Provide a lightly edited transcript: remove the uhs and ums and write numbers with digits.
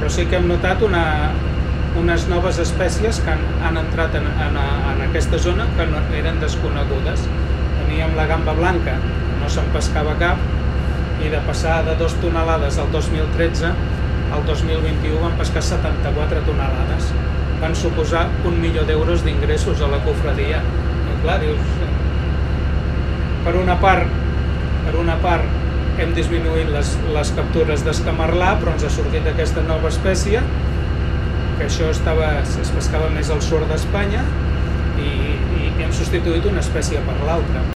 però sí que hem notat unes noves espècies que han entrat en aquesta zona que no eren desconegudes. Teníem la gamba blanca, que no se'n pescava cap, i de passar de 2 tonelades al 2013, al 2021 van pescar 74 tonelades. Van suposar 1 milió d'euros d'ingressos a la cofradia. I clar, dius, per una part hem disminuït les captures d'escamarlà, però ens ha sortit aquesta nova espècie, que això es pescava més al sud d'Espanya, i hem substituït una espècie per l'altra.